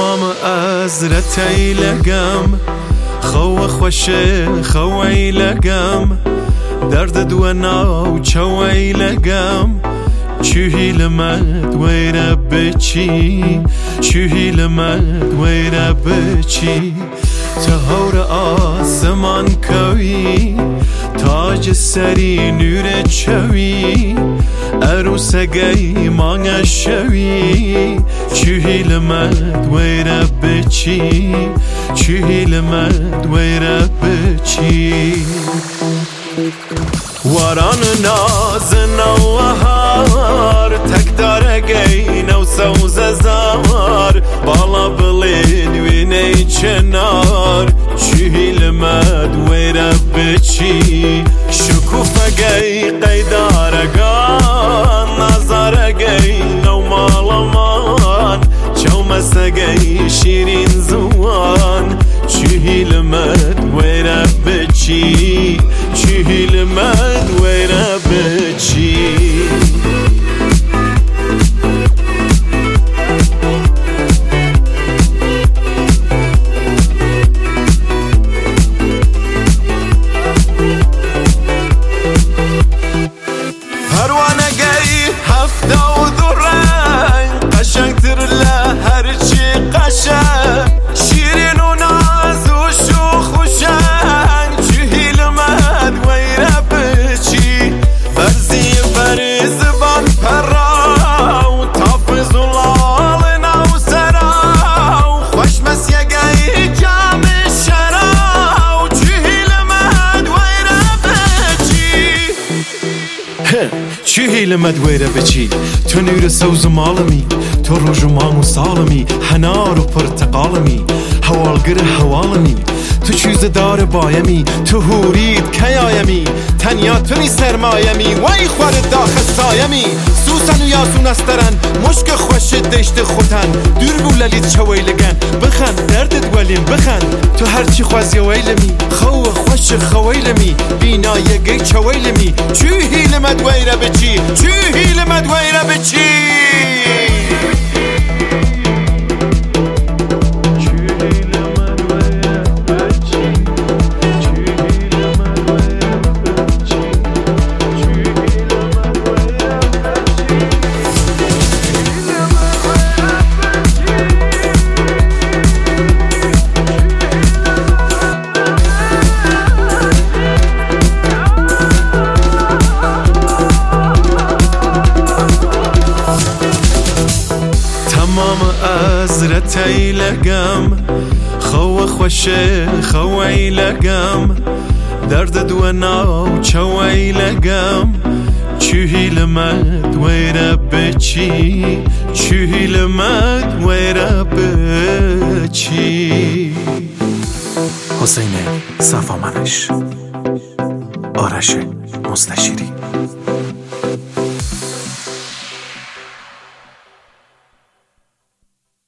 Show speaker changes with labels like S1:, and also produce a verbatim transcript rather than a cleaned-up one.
S1: تمام ازرت ایلگم خو خوش خو ایلگم درد دو ناو چو ایلگم چوهی لمد ویره بچی چوهی لمد ویره بچی تهور آسمان کوی تاج سری نور چوی عروس گی مانگ شوی چوهی لمد ویره بچی چوهی لمد ویره بچی واران ناز نوهار تک دارگی نو سوز زار بالا بلین وینی چنار چوهی لمد ویره بچی شکوفگی قیدارگان نظارگی نو مالمان چومسگی شیرین زوان چوهی لمد ویره بچی چوهی لمد ویره بچی پروانگی هفته و دو رنگ قشنگ تر لهرچی قشنگ شیرین و ناز و شوخ و شنگ چوهی لمد ویره بچی برزی بری زبان پراو تافز و لال نو سراو خوش مسیگی جام شراو چوهی لمد ویره بچی چوهی لمد ویره بچی تو نور سوز مالمی تو روژ و مام و سالمی هنار و پرتقالمی حوالگر حوالمی تو چیز دار بایمی تو هورید کیایمی تنیا تو نی سرمایمی وی خورد داخل سایمی سوسن و یاسون استرن مشک خوش دشت خوتن دور بولالید چویلگن بخن دردت ولیم بخن تو هرچی خوزی ویلمی خو خوش خویلمی بینا یگی چویلمی چوهی لمد ویره بچی چوهی لمد ویره بچی تمام ازرت ایلگم خو خوش خو ایلگم درد دو ناو چو ایلگم چوهی لمد ویره بچی چوهی لمد ویره بچی
S2: حسین صفامنش، آرش مستشیری.